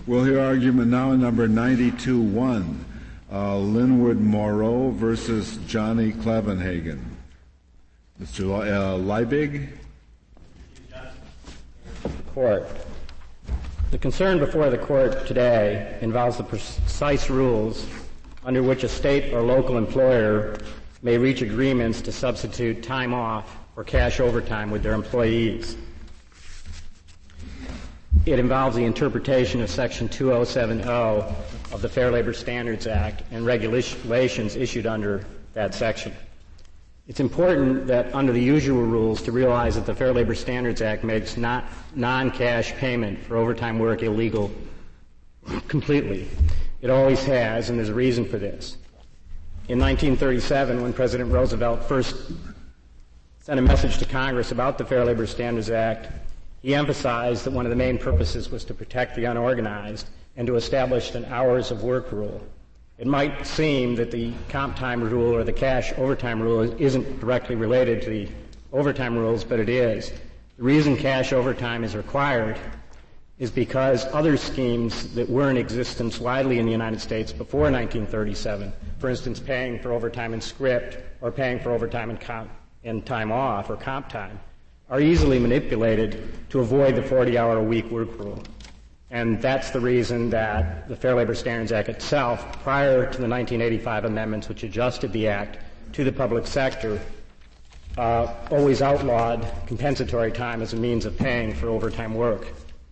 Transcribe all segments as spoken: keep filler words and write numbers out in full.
We'll hear argument now in number ninety-two one, uh, Linwood Moreau versus Johnny Klevenhagen. Mister Le- uh, Liebig? Court. The concern before the court today involves the precise rules under which a state or local employer may reach agreements to substitute time off or cash overtime with their employees. It involves the interpretation of Section two oh seven oh of the Fair Labor Standards Act and regulations issued under that section. It's important that under the usual rules to realize that the Fair Labor Standards Act makes not non-cash payment for overtime work illegal completely. It always has, and there's a reason for this. In nineteen thirty-seven, when President Roosevelt first sent a message to Congress about the Fair Labor Standards Act, he emphasized that one of the main purposes was to protect the unorganized and to establish an hours of work rule. It might seem that the comp time rule or the cash overtime rule isn't directly related to the overtime rules, but it is. The reason cash overtime is required is because other schemes that were in existence widely in the United States before nineteen thirty-seven, for instance, paying for overtime in script or paying for overtime in, comp, in time off or comp time, are easily manipulated to avoid the forty-hour-a-week work rule. And that's the reason that the Fair Labor Standards Act itself, prior to the nineteen eighty-five amendments which adjusted the Act to the public sector, uh, always outlawed compensatory time as a means of paying for overtime work.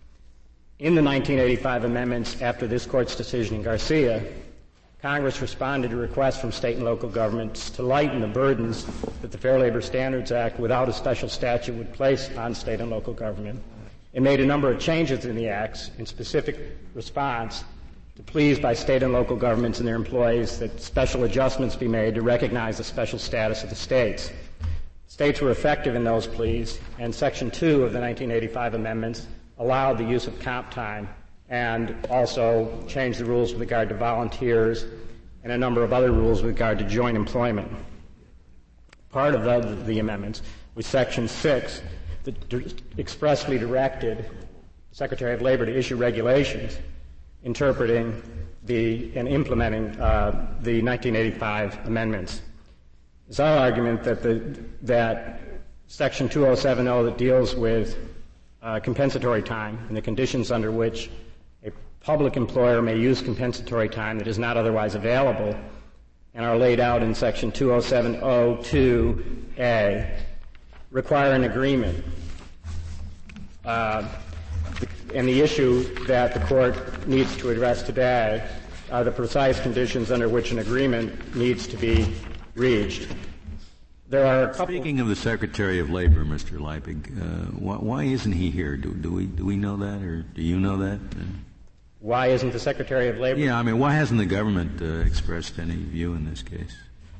In the nineteen eighty-five amendments, after this Court's decision in Garcia, Congress responded to requests from state and local governments to lighten the burdens that the Fair Labor Standards Act, without a special statute, would place on state and local government. It made a number of changes in the acts in specific response to pleas by state and local governments and their employees that special adjustments be made to recognize the special status of the states. States were effective in those pleas, and Section two of the nineteen eighty-five amendments allowed the use of comp time and also changed the rules with regard to volunteers and a number of other rules with regard to joint employment. Part of the, the amendments was Section six, that d- expressly directed the Secretary of Labor to issue regulations interpreting the and implementing uh, the nineteen eighty-five amendments. It's our argument that the that Section two oh seven oh that deals with uh, compensatory time and the conditions under which a public employer may use compensatory time that is not otherwise available and are laid out in Section two oh seven oh two A require an agreement. Uh, and the issue that the Court needs to address today are the precise conditions under which an agreement needs to be reached. There are a couple Speaking of the Secretary of Labor, Mister Liebig, uh, why, why isn't he here? Do, do we do we know that, or do you know that? Uh, why isn't the Secretary of Labor? Yeah, I mean, why hasn't the government uh, expressed any view in this case?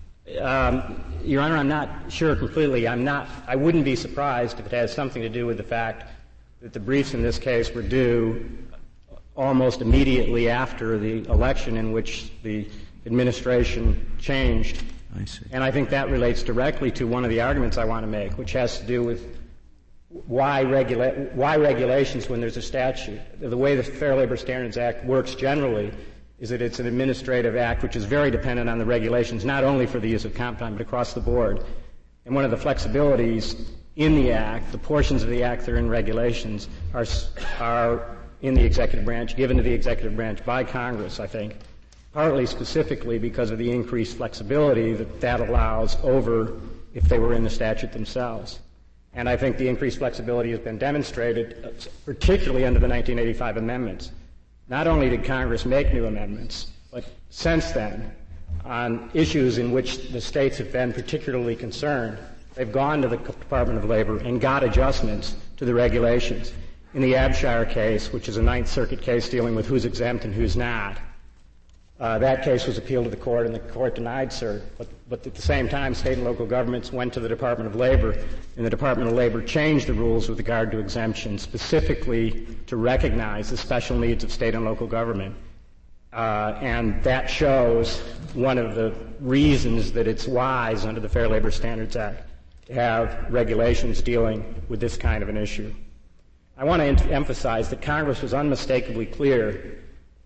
Um, Your Honor, I'm not sure completely. I'm not. I wouldn't be surprised if it has something to do with the fact that the briefs in this case were due almost immediately after the election in which the administration changed. I see. And I think that relates directly to one of the arguments I want to make, which has to do with why, regula- why regulations when there's a statute. The way the Fair Labor Standards Act works generally is that it's an administrative act which is very dependent on the regulations, not only for the use of comp time, but across the board. And one of the flexibilities in the Act, the portions of the Act that are in regulations, are, are in the executive branch, given to the executive branch by Congress, I think, partly specifically because of the increased flexibility that that allows over if they were in the statute themselves. And I think the increased flexibility has been demonstrated, particularly under the nineteen eighty-five amendments. Not only did Congress make new amendments, but since then, on issues in which the states have been particularly concerned, they've gone to the Department of Labor and got adjustments to the regulations. In the Abshire case, which is a Ninth Circuit case dealing with who's exempt and who's not, Uh, that case was appealed to the court, and the court denied cert. But, but at the same time, state and local governments went to the Department of Labor, and the Department of Labor changed the rules with regard to exemptions, specifically to recognize the special needs of state and local government. Uh, and that shows one of the reasons that it's wise under the Fair Labor Standards Act to have regulations dealing with this kind of an issue. I want to em- emphasize that Congress was unmistakably clear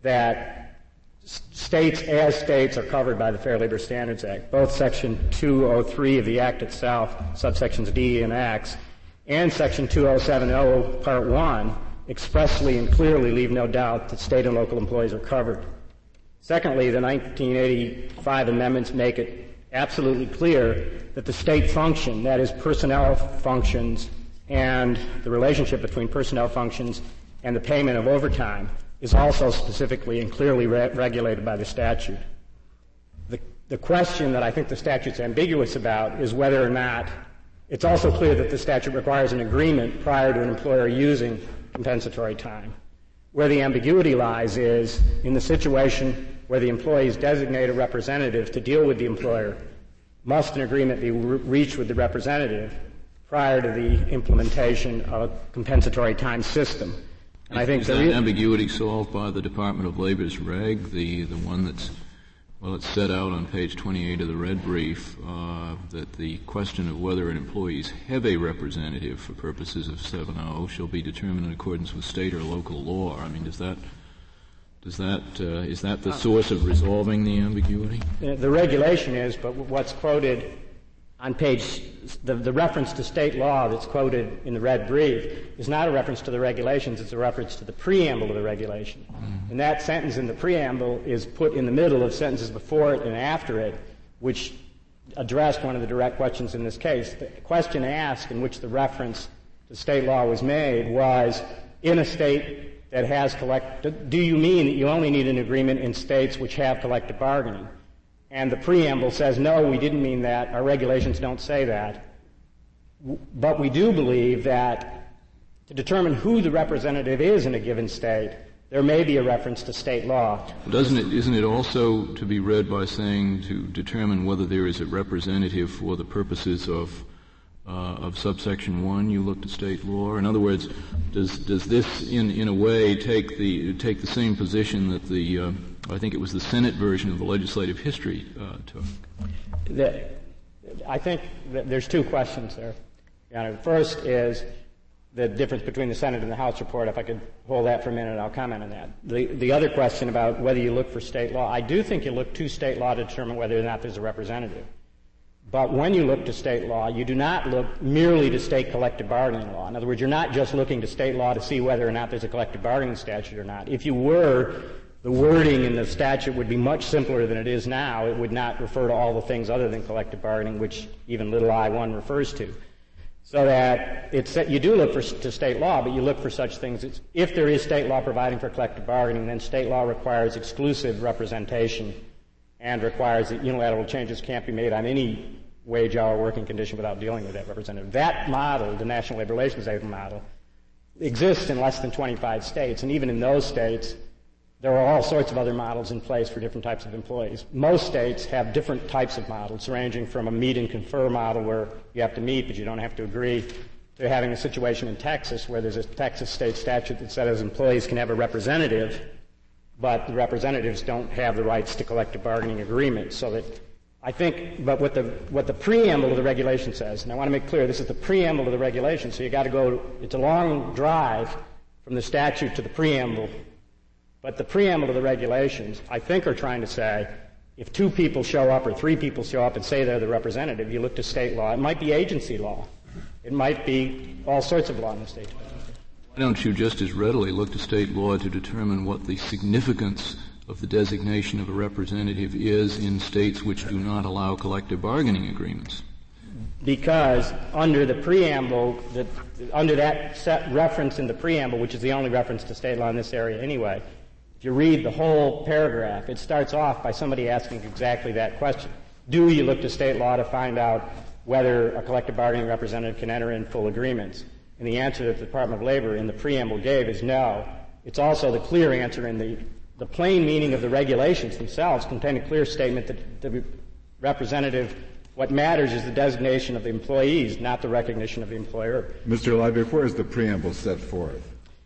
that s- states as states are covered by the Fair Labor Standards Act. Both Section two oh three of the Act itself, subsections D and X, and Section two oh seven oh, Part one, expressly and clearly leave no doubt that state and local employees are covered. Secondly, the nineteen eighty-five amendments make it absolutely clear that the state function, that is personnel functions and the relationship between personnel functions and the payment of overtime, is also specifically and clearly re- regulated by the statute. The, the question that I think the statute's ambiguous about is whether or not it's also clear that the statute requires an agreement prior to an employer using compensatory time. Where the ambiguity lies is in the situation where the employees designate a representative to deal with the employer, must an agreement be re- reached with the representative prior to the implementation of a compensatory time system. And I think is that ambiguity solved by the Department of Labor's reg, the, the one that's, well, it's set out on page twenty-eight of the red brief, uh, that the question of whether an employees have a representative for purposes of seven oh shall be determined in accordance with state or local law. I mean, does that Does that, uh, is that the source of resolving the ambiguity? The, the regulation is, but what's quoted on page, the, the reference to state law that's quoted in the red brief is not a reference to the regulations, it's a reference to the preamble of the regulation. Mm-hmm. And that sentence in the preamble is put in the middle of sentences before it and after it, which addressed one of the direct questions in this case. The question asked in which the reference to state law was made was, in a state that has collect, do you mean that you only need an agreement in states which have collective bargaining? And the preamble says, no, we didn't mean that. Our regulations don't say that. But we do believe that to determine who the representative is in a given state, there may be a reference to state law. Doesn't it, isn't it also to be read by saying to determine whether there is a representative for the purposes of Uh, of subsection one, you look to state law? In other words, does does this in in a way take the take the same position that the uh, I think it was the Senate version of the legislative history uh, took? The, I think that there's two questions there. You know, first is the difference between the Senate and the House report. If I could hold that for a minute, I'll comment on that. The the other question about whether you look for state law, I do think you look to state law to determine whether or not there's a representative. But when you look to state law, you do not look merely to state collective bargaining law. In other words, you're not just looking to state law to see whether or not there's a collective bargaining statute or not. If you were, the wording in the statute would be much simpler than it is now. It would not refer to all the things other than collective bargaining, which even little I one refers to. So that it's, you do look for, to state law, but you look for such things. It's, if there is state law providing for collective bargaining, then state law requires exclusive representation and requires that unilateral changes can't be made on any wage hour working condition without dealing with that representative. That model, the National Labor Relations Act model, exists in less than twenty-five states, and even in those states, there are all sorts of other models in place for different types of employees. Most states have different types of models, ranging from a meet and confer model where you have to meet but you don't have to agree, to having a situation in Texas where there's a Texas state statute that says employees can have a representative, but the representatives don't have the rights to collective bargaining agreements. So that I think, but what the what the preamble of the regulation says, and I want to make clear, this is the preamble of the regulation, so you got to go, it's a long drive from the statute to the preamble, but the preamble of the regulations, I think, are trying to say, if two people show up or three people show up and say they're the representative, you look to state law. It might be agency law. It might be all sorts of law in the state. Why don't you just as readily look to state law to determine what the significance of the designation of a representative is in states which do not allow collective bargaining agreements? Because under the preamble, the, under that set reference in the preamble, which is the only reference to state law in this area anyway, if you read the whole paragraph, it starts off by somebody asking exactly that question. Do you look to state law to find out whether a collective bargaining representative can enter in full agreements? And the answer that the Department of Labor in the preamble gave is no. It's also the clear answer in the The plain meaning of the regulations themselves contain a clear statement that the representative, what matters is the designation of the employees, not the recognition of the employer. Mister Liebig, where is the preamble set forth?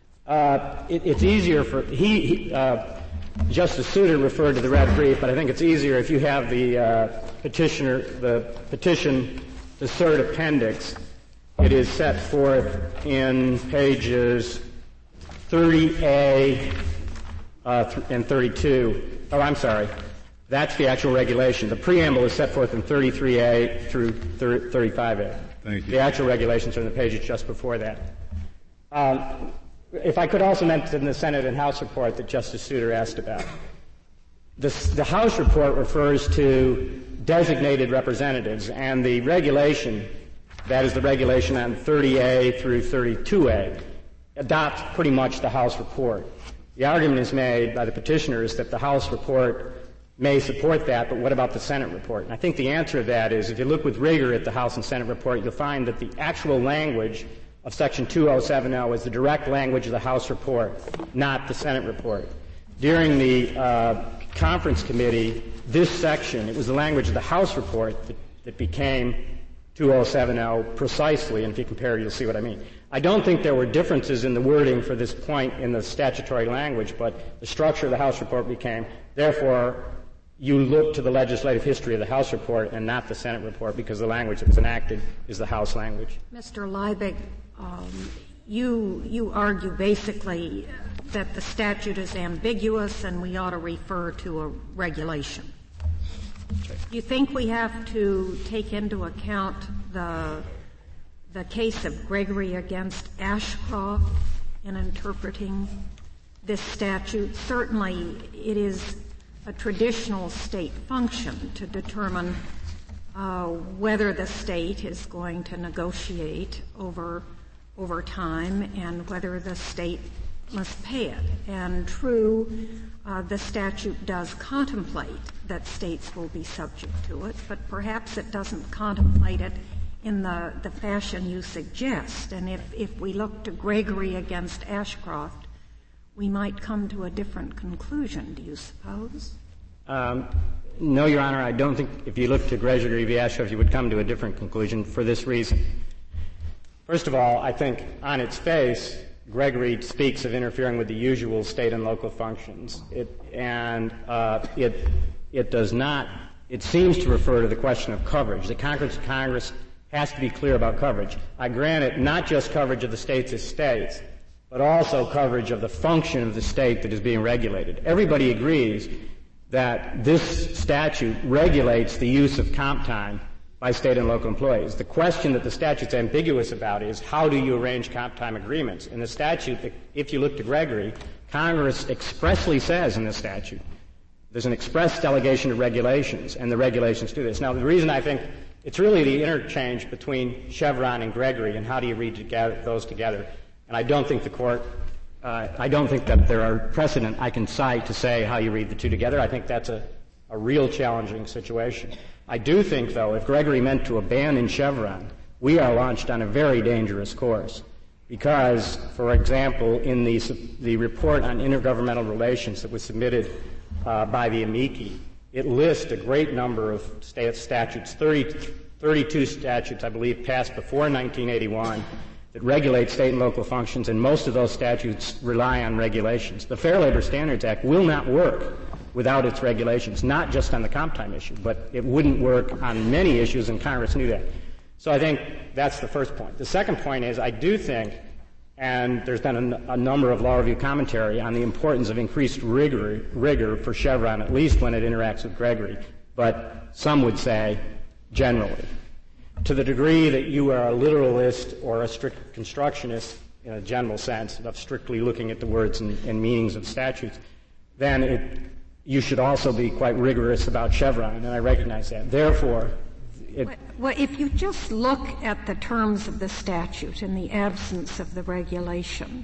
Uh, it, it's easier for, he, he uh, Justice Souter referred to the red brief, but I think it's easier if you have the uh, petitioner, the petition, the cert appendix. It is set forth in pages thirty A uh, th- and thirty-two. Oh, I'm sorry. That's the actual regulation. The preamble is set forth in thirty-three A through thirty-five A. Thank you. The actual regulations are in the pages just before that. Um, if I could also mention the Senate and House report that Justice Souter asked about. This, the House report refers to designated representatives, and the regulation, that is the regulation on thirty A through thirty-two A, adopts pretty much the House report. The argument is made by the petitioners that the House report may support that, but what about the Senate report? And I think the answer to that is, if you look with rigor at the House and Senate report, you'll find that the actual language of Section two oh seven oh is the direct language of the House report, not the Senate report. During the uh, conference committee, this section, it was the language of the House report that, that became two oh seven oh precisely, and if you compare it, you'll see what I mean. I don't think there were differences in the wording for this point in the statutory language, but the structure of the House report became, therefore, you look to the legislative history of the House report and not the Senate report, because the language that was enacted is the House language. Mister Liebig, um, you, you argue basically that the statute is ambiguous and we ought to refer to a regulation. Sure. Do you think we have to take into account the, the case of Gregory against Ashcroft in interpreting this statute? Certainly it is a traditional state function to determine uh, whether the state is going to negotiate over over time and whether the state must pay it. And true, uh, the statute does contemplate that states will be subject to it, but perhaps it doesn't contemplate it in the, the fashion you suggest. And if, if we look to Gregory against Ashcroft, we might come to a different conclusion, do you suppose? Um, no, Your Honor, I don't think if you look to Gregory v. Ashcroft, you would come to a different conclusion for this reason. First of all, I think on its face, Gregory speaks of interfering with the usual state and local functions. It, and uh, it, it does not, it seems to refer to the question of coverage. The Congress, Congress has to be clear about coverage. I grant it, not just coverage of the states as states, but also coverage of the function of the state that is being regulated. Everybody agrees that this statute regulates the use of comp time by state and local employees. The question that the statute's ambiguous about is, how do you arrange comp time agreements? In the statute, if you look to Gregory, Congress expressly says in the statute, there's an express delegation of regulations, and the regulations do this. Now, the reason I think it's really the interchange between Chevron and Gregory, and how do you read together, those together. And I don't think the Court, uh, I don't think that there are precedent I can cite to say how you read the two together. I think that's a, a real challenging situation. I do think, though, if Gregory meant to abandon Chevron, we are launched on a very dangerous course. Because, for example, in the, the report on intergovernmental relations that was submitted uh, by the amici, it lists a great number of state statutes, thirty, thirty-two statutes, I believe, passed before nineteen eighty-one that regulate state and local functions, and most of those statutes rely on regulations. The Fair Labor Standards Act will not work without its regulations, not just on the comp time issue, but it wouldn't work on many issues, and Congress knew that. So I think that's the first point. The second point is I do think, and there's been a, a number of law review commentary on the importance of increased rigor, rigor for Chevron, at least when it interacts with Gregory, but some would say generally. To the degree that you are a literalist or a strict constructionist in a general sense of strictly looking at the words and, and meanings of statutes, then it, you should also be quite rigorous about Chevron, and I recognize that. Therefore, it, well, if you just look at the terms of the statute in the absence of the regulation,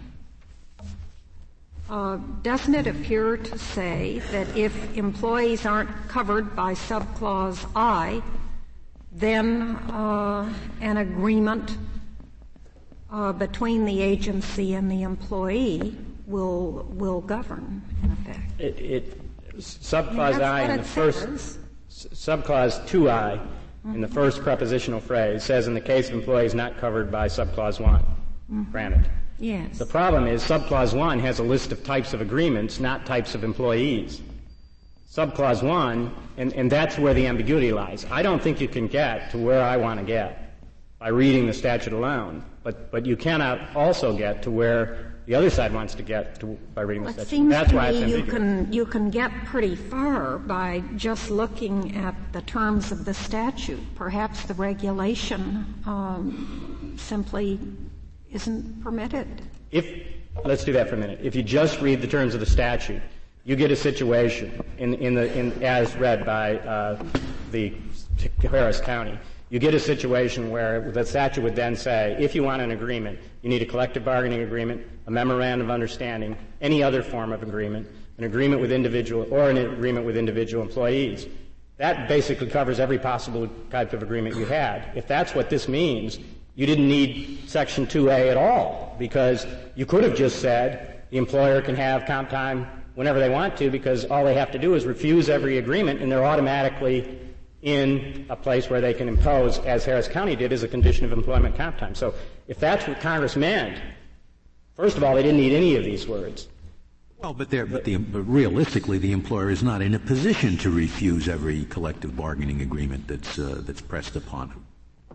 uh, doesn't it appear to say that if employees aren't covered by subclause I, then uh, an agreement uh, between the agency and the employee will will govern, in effect? It, it subclause I mean, I in the first says. subclause two I mm-hmm. in the first prepositional phrase says in the case of employees not covered by subclause one. Mm-hmm. Granted. Yes. The problem is subclause one has a list of types of agreements, not types of employees. Subclause one, and, and that's where the ambiguity lies. I don't think you can get to where I want to get by reading the statute alone, but, but you cannot also get to where the other side wants to get to by reading well, the statute. It seems That's to why me it's you ambiguous. can, you can get pretty far by just looking at the terms of the statute. Perhaps the regulation um, simply isn't permitted. If, let's do that for a minute. If you just read the terms of the statute, you get a situation in, in the, in, as read by uh, the Harris County. You get a situation where the statute would then say, if you want an agreement, you need a collective bargaining agreement, a memorandum of understanding, any other form of agreement, an agreement with individual, or an agreement with individual employees. That basically covers every possible type of agreement you had. If that's what this means, you didn't need Section two A at all, because you could have just said the employer can have comp time whenever they want to, because all they have to do is refuse every agreement, and they're automatically in a place where they can impose, as Harris County did, as a condition of employment comp time. So if that's what Congress meant, first of all, they didn't need any of these words. Well, but, but, the, but realistically, the employer is not in a position to refuse every collective bargaining agreement that's uh, that's pressed upon him.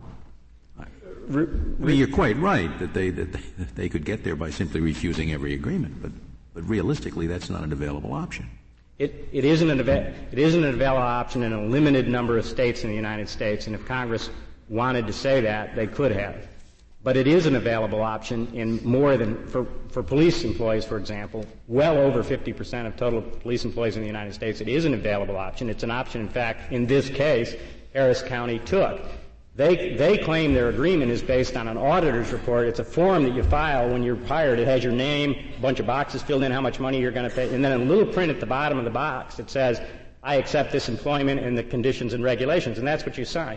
I mean, you're quite right that they that they, that they could get there by simply refusing every agreement, but but realistically, that's not an available option. It, it, isn't an, it isn't an available option in a limited number of states in the United States, and if Congress wanted to say that, they could have. But it is an available option in more than, for, for police employees, for example, well over fifty percent of total police employees in the United States. It is an available option. It's an option, in fact, in this case, Harris County took. They, they claim their agreement is based on an auditor's report. It's a form that you file when you're hired. It has your name, a bunch of boxes filled in, how much money you're going to pay, and then a little print at the bottom of the box that says, I accept this employment and the conditions and regulations, and that's what you sign.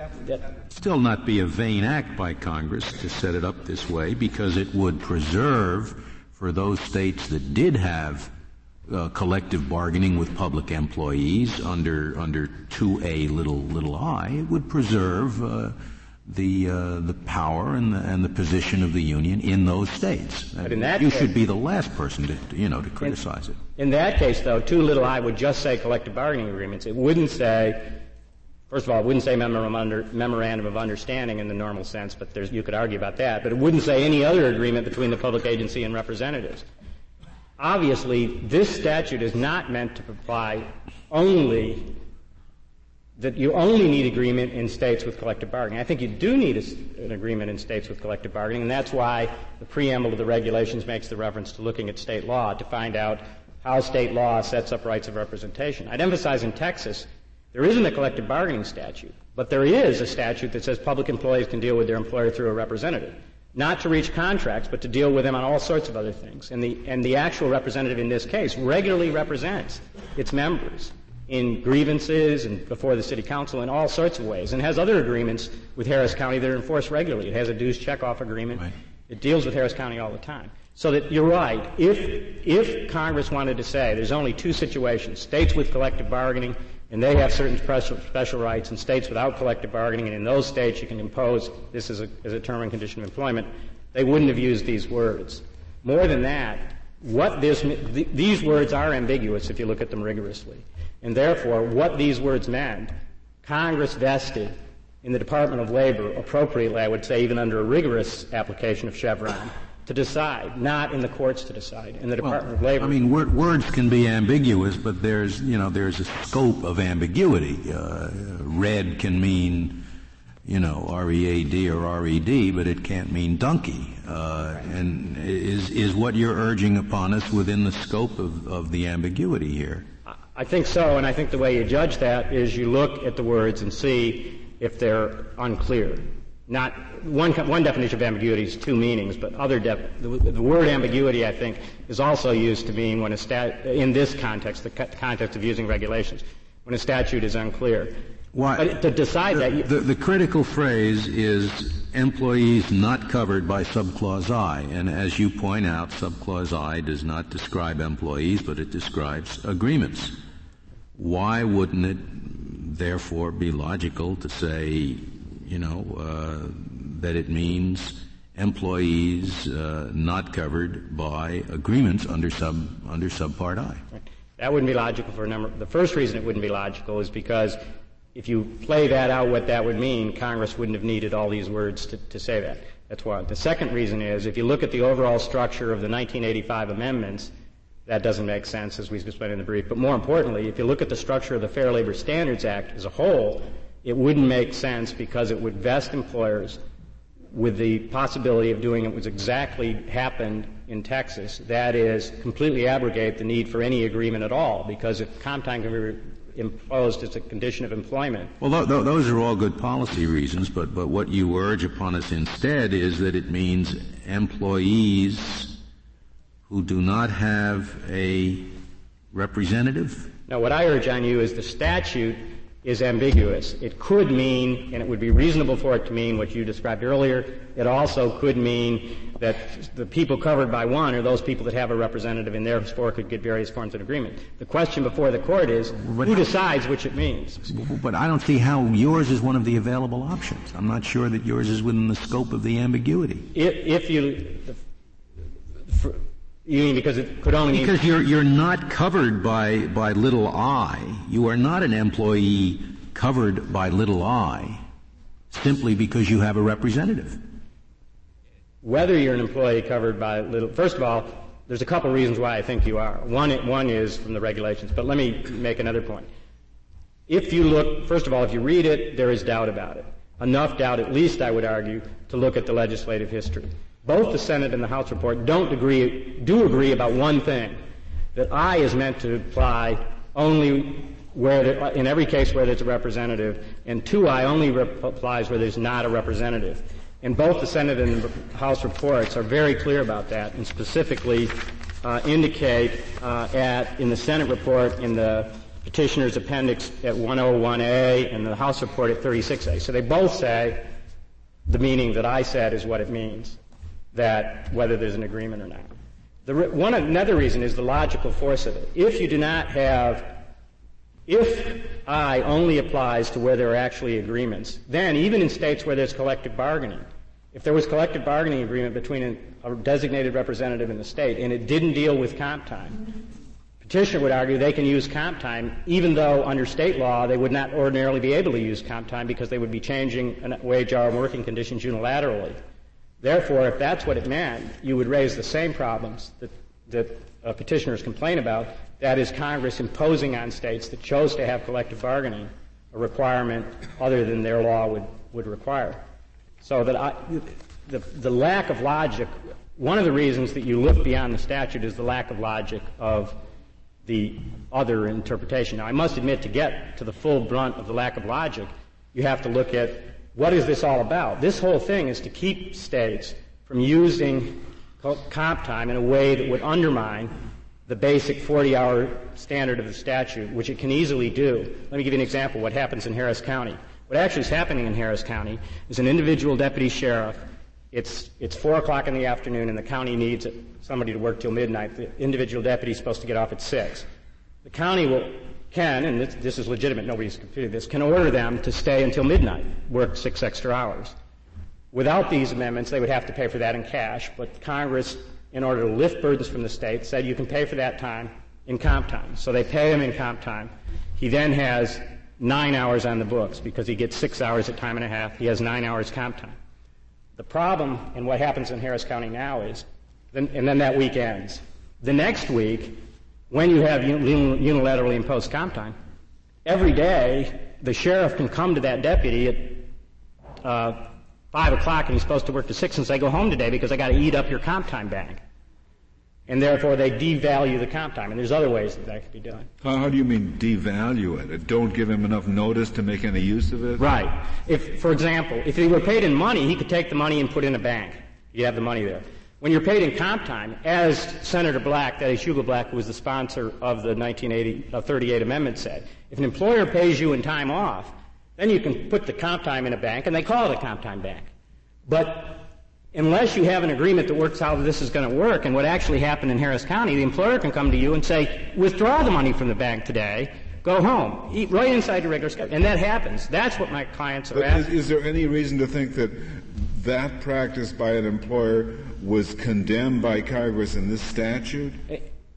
Still not be a vain act by Congress to set it up this way, because it would preserve for those states that did have uh, collective bargaining with public employees under under two A little little I, it would preserve uh, the uh, the power and the, and the position of the union in those states. But in that you case, should be the last person to you know to criticize in, it. In that case, though, two little I would just say collective bargaining agreements. It wouldn't say. First of all, it wouldn't say memorandum of understanding in the normal sense, but there's, you could argue about that. But it wouldn't say any other agreement between the public agency and representatives. Obviously, this statute is not meant to apply only that you only need agreement in states with collective bargaining. I think you do need a, an agreement in states with collective bargaining, and that's why the preamble of the regulations makes the reference to looking at state law to find out how state law sets up rights of representation. I'd emphasize in Texas, there isn't a collective bargaining statute, but there is a statute that says public employees can deal with their employer through a representative, not to reach contracts, but to deal with them on all sorts of other things. And the, and the actual representative in this case regularly represents its members in grievances and before the city council in all sorts of ways, and has other agreements with Harris County that are enforced regularly. It has a dues checkoff agreement. Right. It deals with Harris County all the time. So that you're right. If, if Congress wanted to say there's only two situations, states with collective bargaining, and they have certain special, special rights, and states without collective bargaining, and in those states you can impose this as a, as a term and condition of employment, they wouldn't have used these words. More than that, what this, th- these words are ambiguous if you look at them rigorously. And therefore, what these words meant, Congress vested in the Department of Labor, appropriately, I would say, even under a rigorous application of Chevron, to decide, not in the courts to decide, in the Department well, of Labor. I mean, wor- words can be ambiguous, but there's, you know, there's a scope of ambiguity. Uh, red can mean, you know, R E A D or R E D, but it can't mean donkey. Uh, and is is what you're urging upon us within the scope of, of the ambiguity here? I think so, and I think the way you judge that is you look at the words and see if they're unclear. Not one one definition of ambiguity is two meanings, but other def- the, the word ambiguity, I think, is also used to mean when a stat in this context, the co- context of using regulations, when a statute is unclear. Why? But to decide the, that, you, the, the critical phrase is employees not covered by subclause I, and as you point out, subclause I does not describe employees, but it describes agreements. Why wouldn't it, therefore, be logical to say, you know, uh, that it means employees uh, not covered by agreements under sub under subpart I? That wouldn't be logical for a number. The first reason it wouldn't be logical is because if you play that out, what that would mean, Congress wouldn't have needed all these words to, to say that. That's one. The second reason is, if you look at the overall structure of the nineteen eighty-five amendments, that doesn't make sense, as we've explained in the brief. But more importantly, if you look at the structure of the Fair Labor Standards Act as a whole, it wouldn't make sense because it would vest employers with the possibility of doing what exactly happened in Texas, that is, completely abrogate the need for any agreement at all, because if comp time can be re- imposed as a condition of employment. Well, th- th- those are all good policy reasons, but, but what you urge upon us instead is that it means employees who do not have a representative? No, what I urge on you is the statute is ambiguous. It could mean, and it would be reasonable for it to mean what you described earlier, it also could mean that the people covered by one are those people that have a representative and therefore could get various forms of agreement. The question before the court is, but who decides which it means? But I don't see how yours is one of the available options. I'm not sure that yours is within the scope of the ambiguity. If, if you... The, for, You mean because it could only because mean... you're you're not covered by by little I. You are not an employee covered by little I simply because you have a representative. Whether you're an employee covered by little... First of all, there's a couple reasons why I think you are. One, one is from the regulations, but let me make another point. If you look... First of all, if you read it, there is doubt about it. Enough doubt, at least, I would argue, to look at the legislative history. Both the Senate and the House report don't agree, do agree about one thing, that I is meant to apply only where, there, in every case where there's a representative, and two I only rep- applies where there's not a representative. And both the Senate and the House reports are very clear about that, and specifically uh, indicate uh, at, in the Senate report, in the petitioner's appendix at one oh one A, and the House report at thirty-six A. So they both say the meaning that I said is what it means, that whether there's an agreement or not. The re- one another reason is the logical force of it. If you do not have, if I only applies to where there are actually agreements, then even in states where there's collective bargaining, if there was collective bargaining agreement between an, a designated representative in the state and it didn't deal with comp time, petitioner would argue they can use comp time even though under state law they would not ordinarily be able to use comp time because they would be changing wage hour and working conditions unilaterally. Therefore, if that's what it meant, you would raise the same problems that, that uh, petitioners complain about, that is Congress imposing on states that chose to have collective bargaining a requirement other than their law would, would require. So that I, the, the lack of logic, one of the reasons that you look beyond the statute is the lack of logic of the other interpretation. Now, I must admit, to get to the full brunt of the lack of logic, you have to look at what is this all about? This whole thing is to keep states from using comp time in a way that would undermine the basic forty-hour standard of the statute, which it can easily do. Let me give you an example of what happens in Harris County. What actually is happening in Harris County is an individual deputy sheriff. It's, it's four o'clock in the afternoon, and the county needs somebody to work till midnight. The individual deputy is supposed to get off at six. The county will... can, and this, this is legitimate, nobody's computed this, can order them to stay until midnight, work six extra hours. Without these amendments, they would have to pay for that in cash, but Congress, in order to lift burdens from the state, said you can pay for that time in comp time. So they pay him in comp time. He then has nine hours on the books because he gets six hours at time and a half. He has nine hours comp time. The problem, and what happens in Harris County now is, then, and then that week ends. The next week, when you have unilaterally imposed comp time, every day the sheriff can come to that deputy at uh, five o'clock and he's supposed to work to six and say, go home today because I got to eat up your comp time bag. And therefore they devalue the comp time. And there's other ways that that could be done. How, how do you mean devalue it? Don't give him enough notice to make any use of it? Right. If, for example, if he were paid in money, he could take the money and put it in a bank. You have the money there. When you're paid in comp time, as Senator Black, that is Hugo Black, who was the sponsor of the nineteen thirty-eight amendment, said, if an employer pays you in time off, then you can put the comp time in a bank, and they call it a comp time bank. But unless you have an agreement that works how this is going to work, and what actually happened in Harris County, the employer can come to you and say, withdraw the money from the bank today, go home, eat right inside your regular schedule. And that happens. That's what my clients are but asking. Is, is there any reason to think that that practice by an employer was condemned by Congress in this statute?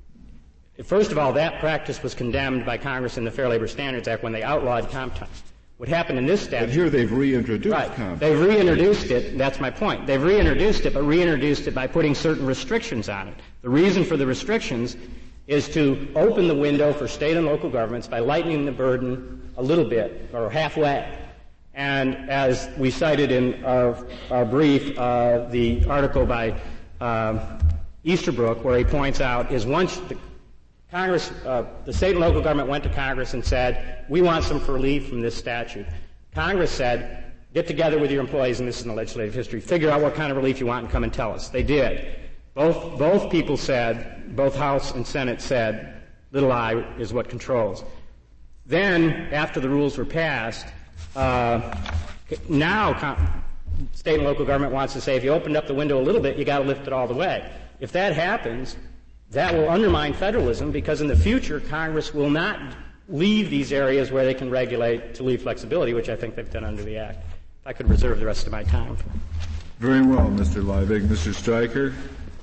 First of all, that practice was condemned by Congress in the Fair Labor Standards Act when they outlawed comp time. What happened in this statute... But here they've reintroduced right. comp time. They've reintroduced it, that's my point. They've reintroduced it, but reintroduced it by putting certain restrictions on it. The reason for the restrictions is to open the window for state and local governments by lightening the burden a little bit, or halfway. And as we cited in our, our brief, uh, the article by uh, Easterbrook, where he points out, is once the Congress, uh, the state and local government went to Congress and said, we want some relief from this statute. Congress said, get together with your employees, and this is in the legislative history, figure out what kind of relief you want and come and tell us. They did. Both, both people said, both House and Senate said, little I is what controls. Then, after the rules were passed, uh, now con- state and local government wants to say, if you opened up the window a little bit, you got to lift it all the way. If that happens, that will undermine federalism, because in the future, Congress will not leave these areas where they can regulate to leave flexibility, which I think they've done under the Act. If I could reserve the rest of my time. Very well, Mister Liebig. Mister Stryker?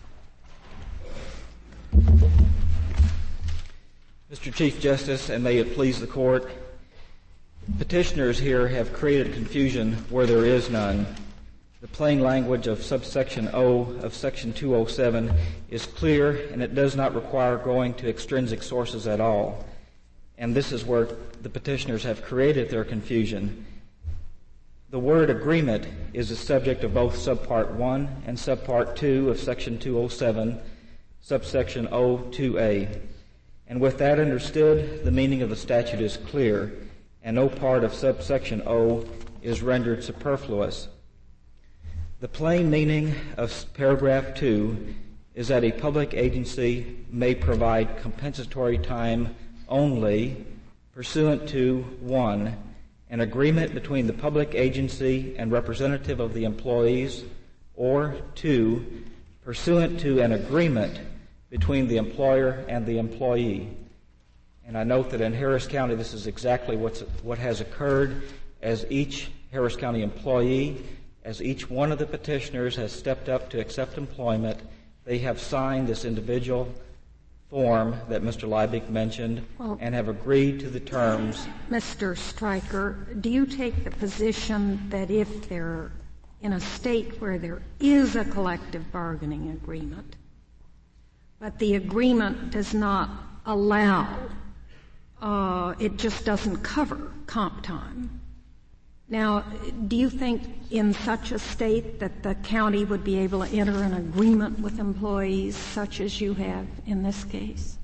Mister Chief Justice, and may it please the Court, petitioners here have created confusion where there is none. The plain language of subsection O of section two oh seven is clear, and it does not require going to extrinsic sources at all. And this is where the petitioners have created their confusion. The word agreement is the subject of both subpart one and subpart two of section two oh seven, subsection O two A. And with that understood, the meaning of the statute is clear, and no part of subsection O is rendered superfluous. The plain meaning of paragraph two is that a public agency may provide compensatory time only pursuant to, one, an agreement between the public agency and representative of the employees, or two, pursuant to an agreement between the employer and the employee. And I note that in Harris County this is exactly what's, what has occurred, as each Harris County employee, as each one of the petitioners has stepped up to accept employment, they have signed this individual form that Mister Liebig mentioned, well, and have agreed to the terms. Mister Stryker, do you take the position that if they're in a state where there is a collective bargaining agreement, but the agreement does not allow, uh, it just doesn't cover comp time? Now, do you think in such a state that the county would be able to enter an agreement with employees such as you have in this case?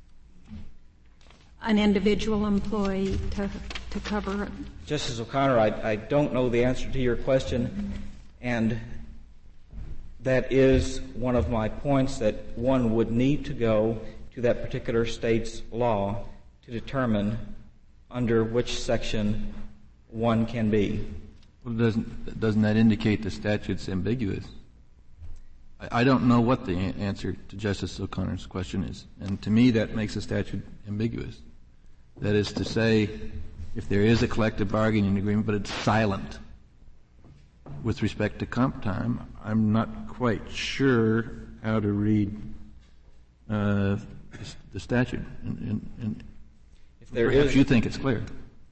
An individual employee to, to cover it? Justice O'Connor, I, I don't know the answer to your question, and that is one of my points, that one would need to go to that particular state's law to determine under which section one can be. Well, doesn't doesn't that indicate the statute's ambiguous? I, I don't know what the a- answer to Justice O'Connor's question is, and to me that makes the statute ambiguous. That is to say, if there is a collective bargaining agreement, but it's silent with respect to comp time, I'm not quite sure how to read uh, the statute. And, and, and if there perhaps is, you think it's clear.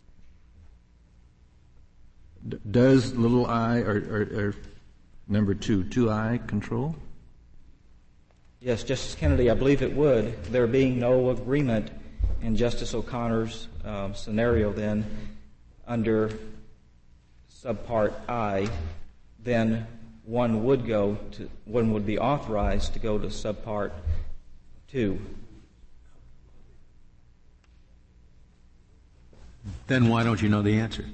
D- does little I or, or, or number two, two I control? Yes, Justice Kennedy, I believe it would. There being no agreement in Justice O'Connor's uh, scenario, then under subpart I, then one would go to, one would be authorized to go to subpart two. Then why don't you know the answer?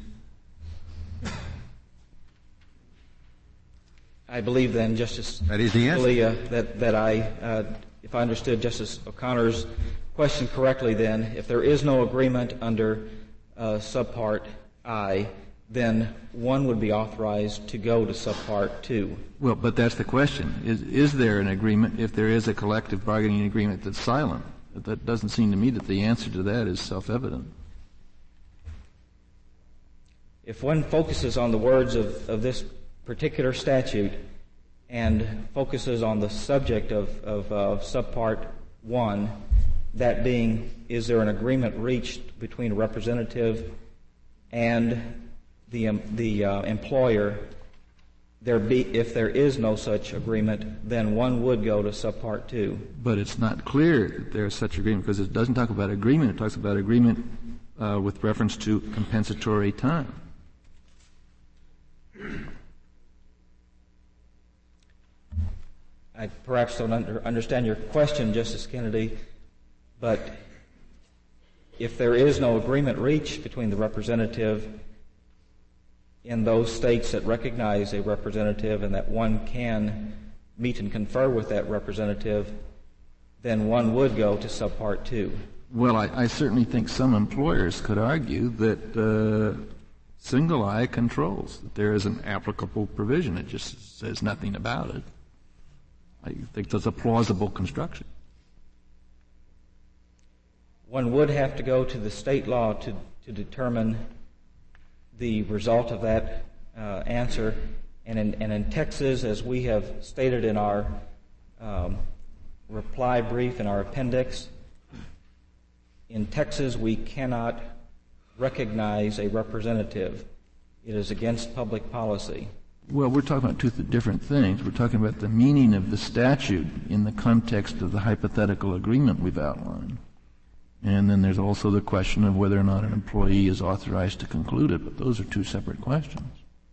I believe then, Justice that is the answer. Scalia, that, that I, uh, if I understood Justice O'Connor's question correctly, then if there is no agreement under uh, subpart I, then one would be authorized to go to subpart two. Well, but that's the question. Is, is there an agreement if there is a collective bargaining agreement that's silent? That doesn't seem to me that the answer to that is self-evident. If one focuses on the words of, of this particular statute and focuses on the subject of, of uh, subpart one, that being, is there an agreement reached between a representative and the, um, the uh, employer, there be, if there is no such agreement, then one would go to subpart two. But it's not clear that there is such agreement because it doesn't talk about agreement. It talks about agreement uh, with reference to compensatory time. I perhaps don't under, understand your question, Justice Kennedy, but if there is no agreement reached between the representative in those states that recognize a representative and that one can meet and confer with that representative, then one would go to subpart two. Well, I, I certainly think some employers could argue that uh, single I controls, that there is an applicable provision. It just says nothing about it. I think that's a plausible construction. One would have to go to the state law to, to determine the result of that uh, answer. And in, and in Texas, as we have stated in our um, reply brief in our appendix, in Texas we cannot recognize a representative. It is against public policy. Well, we're talking about two th- different things. We're talking about the meaning of the statute in the context of the hypothetical agreement we've outlined. And then there's also the question of whether or not an employee is authorized to conclude it, but those are two separate questions.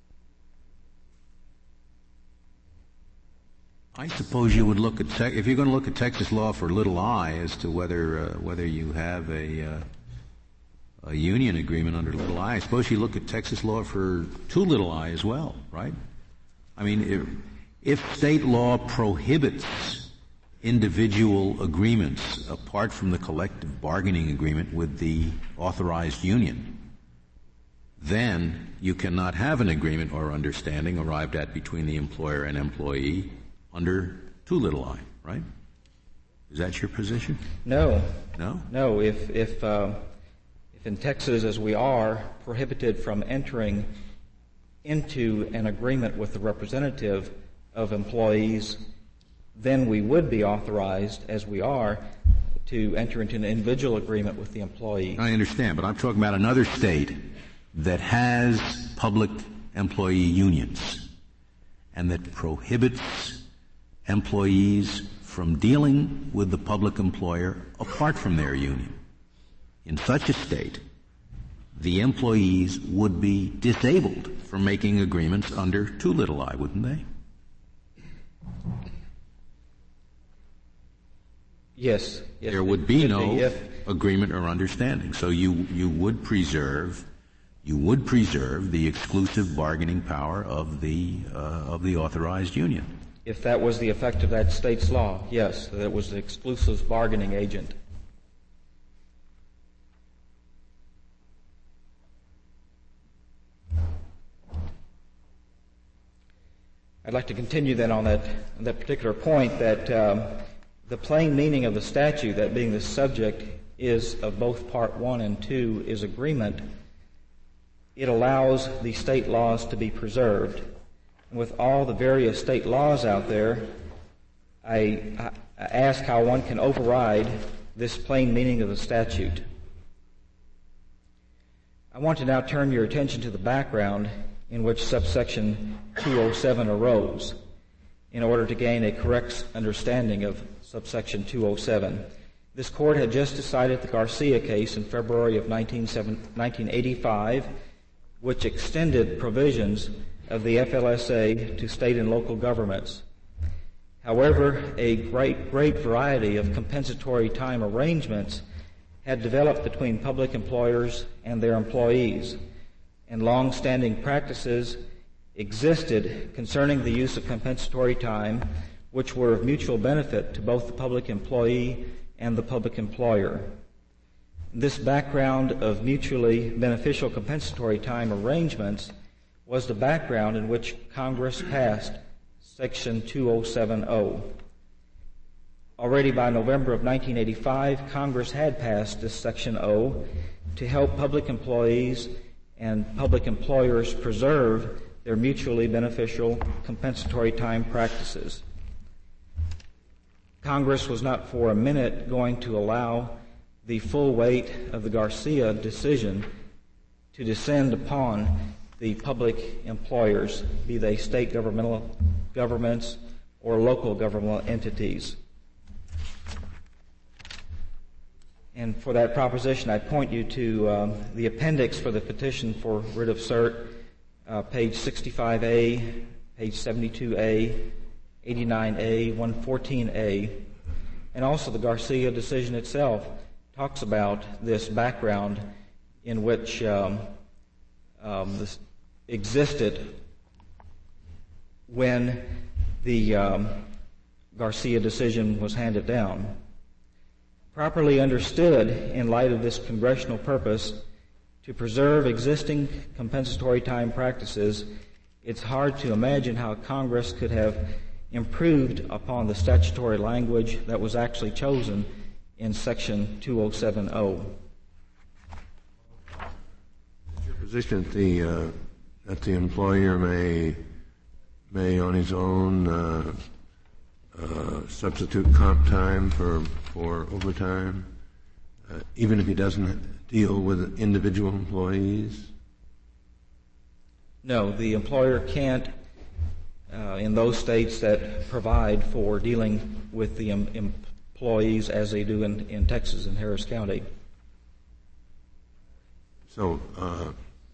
I suppose you would look at te- if you're going to look at Texas law for little I as to whether uh, whether you have a uh, a union agreement under little I. I suppose you look at Texas law for two little I as well, right? I mean, if, if state law prohibits individual agreements apart from the collective bargaining agreement with the authorized union, then you cannot have an agreement or understanding arrived at between the employer and employee under two little I, right? Is that your position? No. No? No. If, if, uh, if in Texas, as we are, prohibited from entering into an agreement with the representative of employees, then we would be authorized, as we are, to enter into an individual agreement with the employee. I understand, but I'm talking about another state that has public employee unions and that prohibits employees from dealing with the public employer apart from their union. In such a state, the employees would be disabled from making agreements under two little I, wouldn't they? Yes. yes there would be no be if, agreement or understanding. So you, you would preserve you would preserve the exclusive bargaining power of the uh, of the authorized union. If that was the effect of that state's law, yes, that it was the exclusive bargaining agent. I'd like to continue then on that on that particular point that um, the plain meaning of the statute, that being the subject is of both Part one and two, is agreement. It allows the state laws to be preserved. And with all the various state laws out there, I, I ask how one can override this plain meaning of the statute. I want to now turn your attention to the background in which subsection two oh seven arose in order to gain a correct understanding of subsection two oh seven. This court had just decided the Garcia case in February of nineteen eighty-five, which extended provisions of the F L S A to state and local governments. However, a great, great variety of compensatory time arrangements had developed between public employers and their employees, and long-standing practices existed concerning the use of compensatory time which were of mutual benefit to both the public employee and the public employer. This background of mutually beneficial compensatory time arrangements was the background in which Congress passed Section two oh seven oh. Already by November of nineteen eighty-five, Congress had passed this Section O to help public employees and public employers preserve their mutually beneficial compensatory time practices. Congress was not for a minute going to allow the full weight of the Garcia decision to descend upon the public employers, be they state governmental governments or local governmental entities. And for that proposition, I point you to um, the appendix for the petition for writ of cert, uh, page sixty-five A, page seventy-two A, eighty-nine A, one fourteen A, and also the Garcia decision itself talks about this background in which um, um, this existed when the um, Garcia decision was handed down. Properly understood in light of this congressional purpose to preserve existing compensatory time practices, it's hard to imagine how Congress could have improved upon the statutory language that was actually chosen in Section two oh seven oh. Is your position that the uh, that the employer may may on his own uh, uh, substitute comp time for for overtime, uh, even if he doesn't deal with individual employees? No, the employer can't, uh, in those states that provide for dealing with the em- employees as they do in, in Texas and Harris County. So, uh,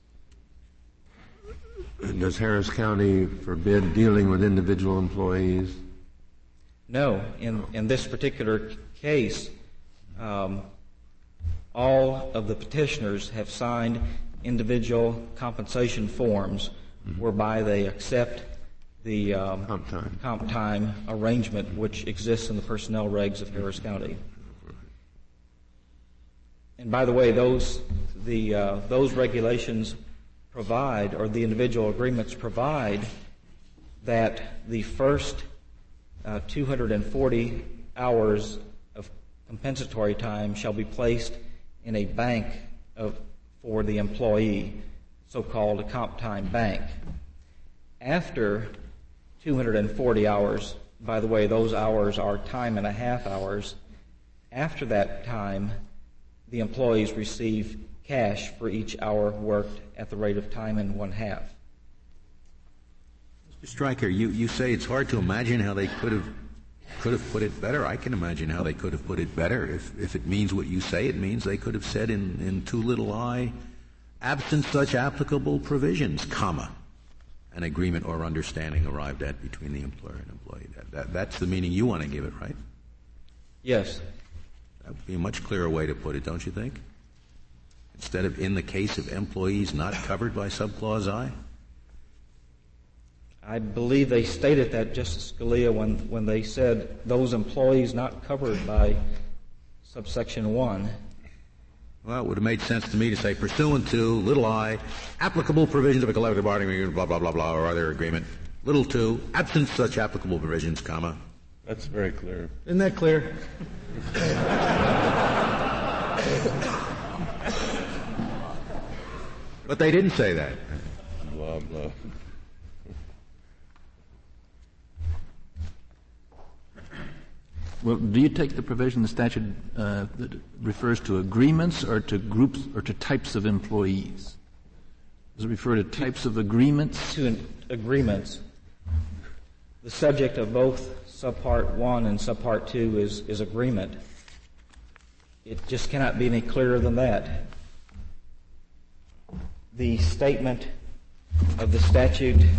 does Harris County forbid dealing with individual employees? No. In, in this particular case, um, all of the petitioners have signed individual compensation forms mm-hmm. whereby they accept the um, comp time. comp time arrangement which exists in the personnel regs of Harris County. And by the way, those the uh, those regulations provide, or the individual agreements provide, that the first uh, two hundred forty hours of compensatory time shall be placed in a bank of for the employee, so-called a comp time bank. After two hundred forty hours, by the way, those hours are time and a half hours, after that time, the employees receive cash for each hour worked at the rate of time and one half. Mister Stryker, you, you say it's hard to imagine how they could have could have put it better. I can imagine how they could have put it better. If if it means what you say it means, they could have said in, in two little I, absent such applicable provisions, comma, an agreement or understanding arrived at between the employer and employee. That, that, that's the meaning you want to give it, right? Yes. That would be a much clearer way to put it, don't you think? Instead of in the case of employees not covered by subclause I? I believe they stated that, Justice Scalia, when, when they said those employees not covered by subsection one. Well, it would have made sense to me to say pursuant to, little I, applicable provisions of a collective bargaining agreement, blah, blah, blah, blah, or other agreement. Little two, absent such applicable provisions, comma. That's very clear. Isn't that clear? But they didn't say that. Blah, blah. Well, do you take the provision in the statute uh, that refers to agreements or to groups or to types of employees? Does it refer to types of agreements? To an agreements. The subject of both subpart one and subpart two is, is agreement. It just cannot be any clearer than that. The statement of the statute, if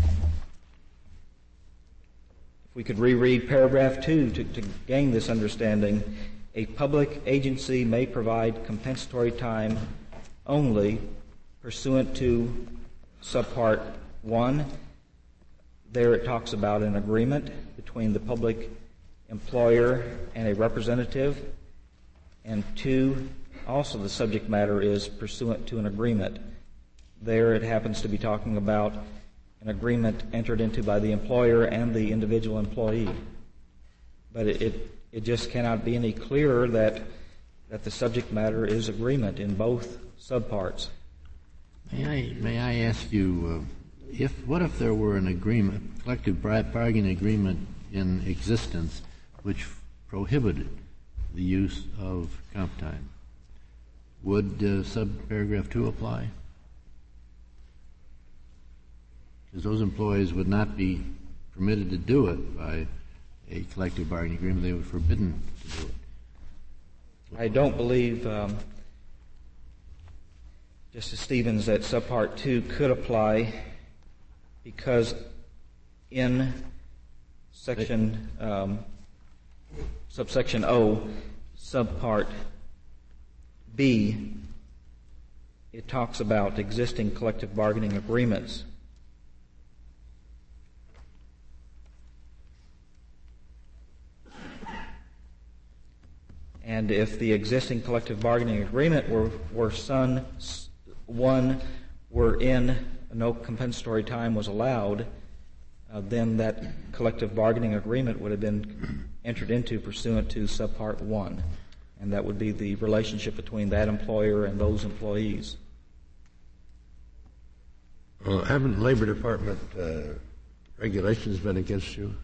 we could reread paragraph two to, to gain this understanding, a public agency may provide compensatory time only pursuant to subpart one. There it talks about an agreement between the public employer and a representative. And two, also the subject matter is pursuant to an agreement. There it happens to be talking about an agreement entered into by the employer and the individual employee. But it, it, it just cannot be any clearer that, that the subject matter is agreement in both subparts. May I, may I ask you, uh, if what if there were an agreement, collective bargaining agreement in existence which prohibited the use of comp time? Would uh, subparagraph two apply? because those employees would not be permitted to do it by a collective bargaining agreement. They were forbidden to do it. I don't believe, um, Justice Stevens, that subpart two could apply because in section um, subsection O, subpart B, it talks about existing collective bargaining agreements. And if the existing collective bargaining agreement were, were son, one were in, no compensatory time was allowed, uh, then that collective bargaining agreement would have been entered into pursuant to subpart one. And that would be the relationship between that employer and those employees. Well, haven't Labor Department uh, regulations been against you?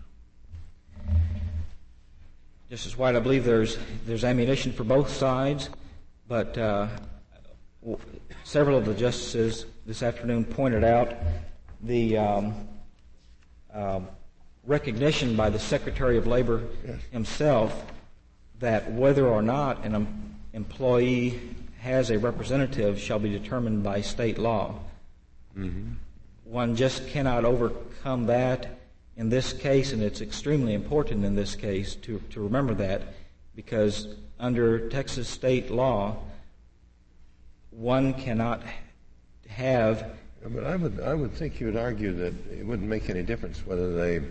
Justice White, I believe there's there's ammunition for both sides, but uh, w- several of the justices this afternoon pointed out the um, uh, recognition by the Secretary of Labor yes. himself that whether or not an em- employee has a representative shall be determined by state law. Mm-hmm. One just cannot overcome that in this case, and it's extremely important in this case to, to remember that, because under Texas state law, one cannot have. But I would I would think you would argue that it wouldn't make any difference whether they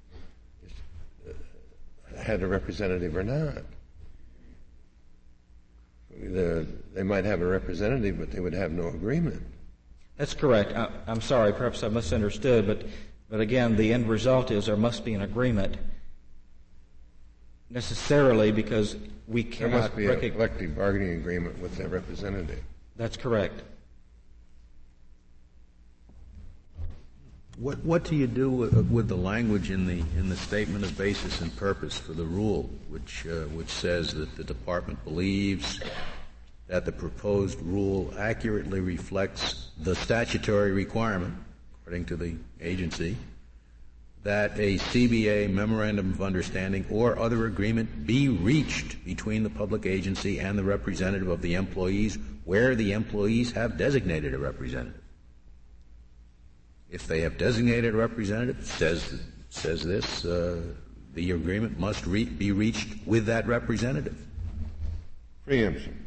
had a representative or not. The, they might have a representative, but they would have no agreement. That's correct. I, I'm sorry, perhaps I misunderstood, but. But again, the end result is there must be an agreement necessarily because we cannot... There must be rec- a collective bargaining agreement with their representative. That's correct. What, what do you do with, with the language in the in the statement of basis and purpose for the rule, which uh, which says that the department believes that the proposed rule accurately reflects the statutory requirement, according to the agency, that a C B A memorandum of understanding or other agreement be reached between the public agency and the representative of the employees where the employees have designated a representative. If they have designated a representative, says says this, uh, the agreement must re- be reached with that representative. Preemption.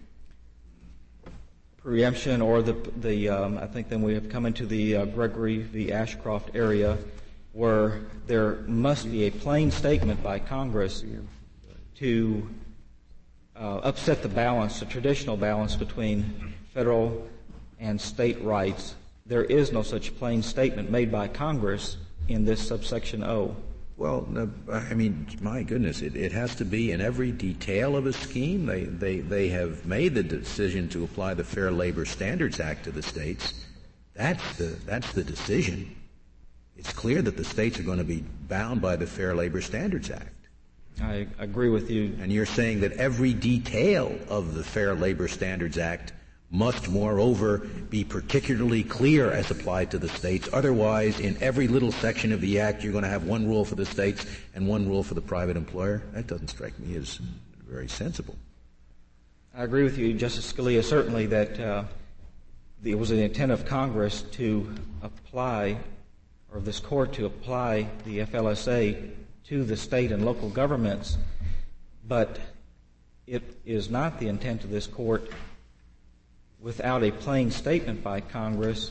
Preemption, or the the um, I think then we have come into the uh, Gregory v. Ashcroft area, where there must be a plain statement by Congress to uh, upset the balance, the traditional balance between federal and state rights. There is no such plain statement made by Congress in this subsection O. Well, no, I mean, my goodness, it, it has to be in every detail of a scheme. They, they, they have made the decision to apply the Fair Labor Standards Act to the states. That's the, that's the decision. It's clear that the states are going to be bound by the Fair Labor Standards Act. I agree with you. And you're saying that every detail of the Fair Labor Standards Act must, moreover, be particularly clear as applied to the states. Otherwise, in every little section of the Act, you're going to have one rule for the states and one rule for the private employer. That doesn't strike me as very sensible. I agree with you, Justice Scalia, certainly that uh, it was the intent of Congress to apply, or this Court to apply the F L S A to the state and local governments, but it is not the intent of this Court, without a plain statement by Congress,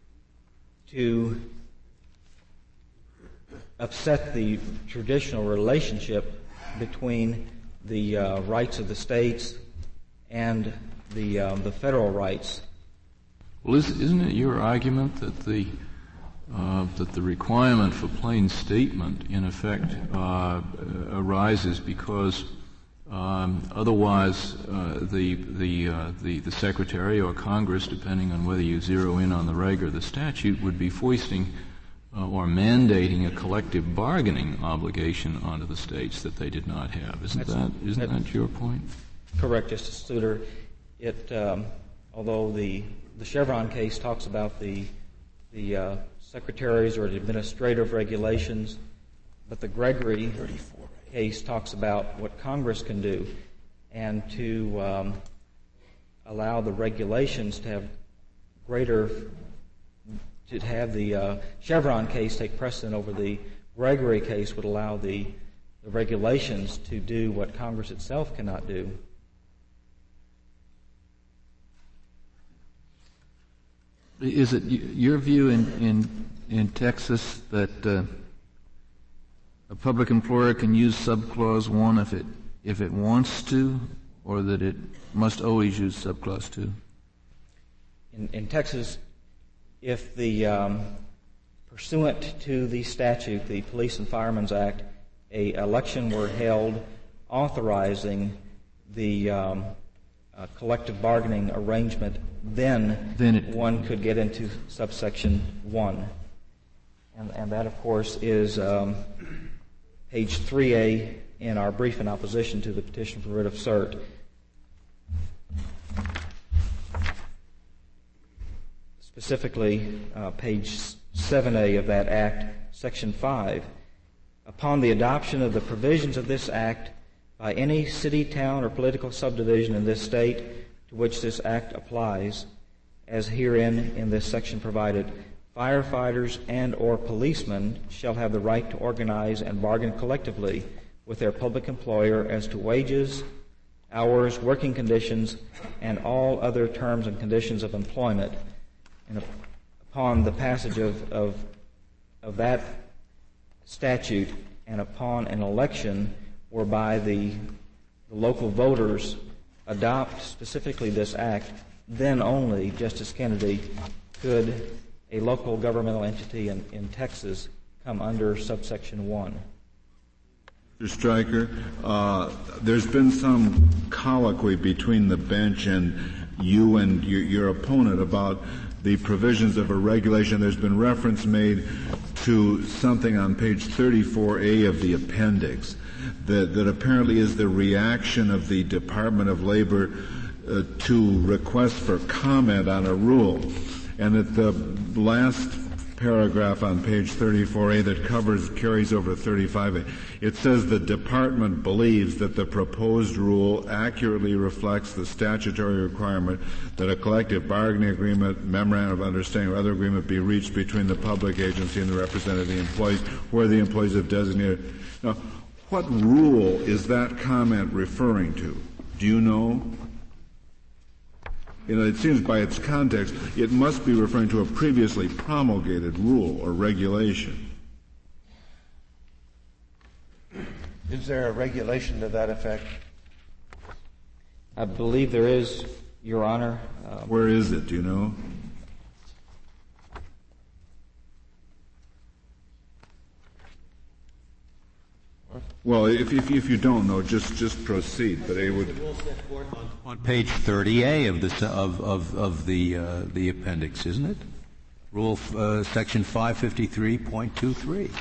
to upset the traditional relationship between the uh, rights of the states and the uh, the federal rights. Well, isn't it your argument that the uh, that the requirement for plain statement, in effect, uh, arises because Um, otherwise, uh, the the, uh, the the Secretary or Congress, depending on whether you zero in on the reg or the statute, would be foisting uh, or mandating a collective bargaining obligation onto the states that they did not have. Isn't That's, that isn't that your point? Correct, Justice Souter. It, um, although the the Chevron case talks about the the uh, secretaries or the administrative regulations, but the Gregory case talks about what Congress can do, and to um, allow the regulations to have greater, to have the uh, Chevron case take precedent over the Gregory case would allow the, the regulations to do what Congress itself cannot do. Is it your view in, in, in Texas that uh, a public employer can use subclause one if it if it wants to, or that it must always use subclause two? In, in Texas, if the um, pursuant to the statute, the Police and Firemen's Act, a election were held authorizing the um, uh, collective bargaining arrangement, then, then it, one could get into subsection one. And, and that, of course, is um, page three A in our brief in opposition to the petition for writ of cert. Specifically, uh, page seven A of that act, section five. Upon the adoption of the provisions of this act by any city, town, or political subdivision in this state to which this act applies, as herein in this section provided, firefighters and or policemen shall have the right to organize and bargain collectively with their public employer as to wages, hours, working conditions, and all other terms and conditions of employment. And upon the passage of, of, of that statute and upon an election whereby the, the local voters adopt specifically this act, then only, Justice Kennedy, could a local governmental entity in, in Texas come under subsection one. Mister Stryker, uh, there's been some colloquy between the bench and you and your, your opponent about the provisions of a regulation. There's been reference made to something on page thirty-four A of the appendix that, that apparently is the reaction of the Department of Labor uh, to requests for comment on a rule. And that the last paragraph on page thirty-four A that covers, carries over thirty-five A, it says the department believes that the proposed rule accurately reflects the statutory requirement that a collective bargaining agreement, memorandum of understanding, or other agreement be reached between the public agency and the representative of the employees, where the employees have designated. Now, what rule is that comment referring to? Do you know? You know, it seems by its context, it must be referring to a previously promulgated rule or regulation. Is there a regulation to that effect? I believe there is, Your Honor. Um, Where is it, do you know? Well, if, if, if you don't know, just, just proceed, but I would... On page thirty A of the, of, of, of the, uh, the appendix, isn't it? Rule, uh, section five fifty-three point two three.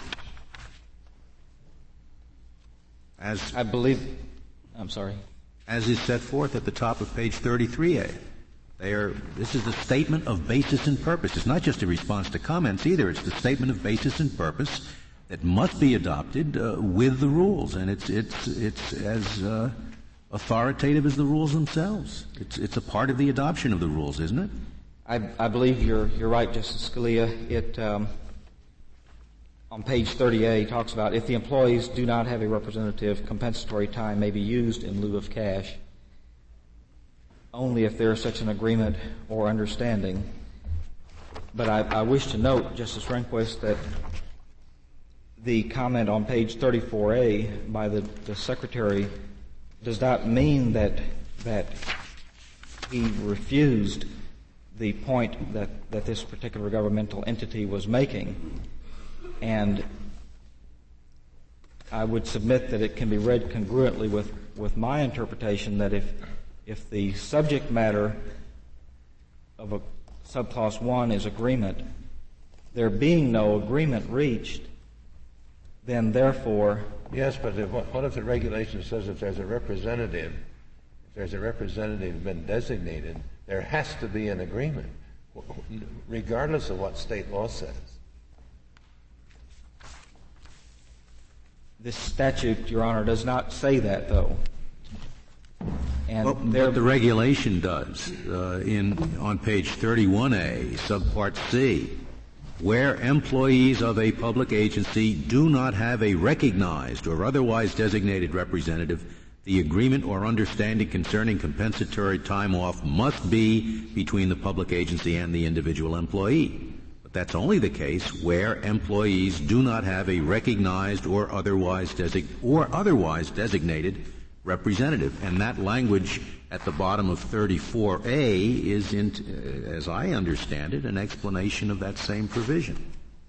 As, I believe, I'm sorry. As is set forth at the top of page thirty-three A. They are, this is a statement of basis and purpose. It's not just a response to comments either. It's the statement of basis and purpose that must be adopted uh, with the rules, and it's it's it's as uh, authoritative as the rules themselves. It's it's a part of the adoption of the rules, isn't it? I, I believe you're you're right, Justice Scalia. It um, on page thirty A talks about if the employees do not have a representative, compensatory time may be used in lieu of cash, only if there is such an agreement or understanding. But I, I wish to note, Justice Rehnquist, that the comment on page thirty-four A by the, the Secretary does not mean that that he refused the point that, that this particular governmental entity was making. And I would submit that it can be read congruently with, with my interpretation that if if the subject matter of a subclause one is agreement, there being no agreement reached, then therefore... Yes, but if, what if the regulation says if there's a representative, if there's a representative been designated, there has to be an agreement. regardless of what state law says. This statute, Your Honor, does not say that, though. And well, but the regulation does. Uh, in on page thirty-one A, subpart C, where employees of a public agency do not have a recognized or otherwise designated representative, the agreement or understanding concerning compensatory time off must be between the public agency and the individual employee. But that's only the case where employees do not have a recognized or otherwise desig- or otherwise designated representative. And that language at the bottom of thirty-four A is, in, uh, as I understand it, an explanation of that same provision.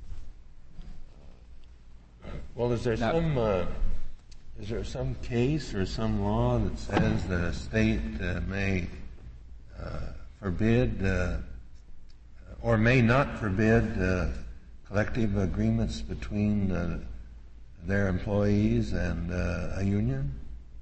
Well, is there now, some uh, is there some case or some law that says that a state uh, may uh, forbid uh, or may not forbid uh, collective agreements between uh, their employees and uh, a union?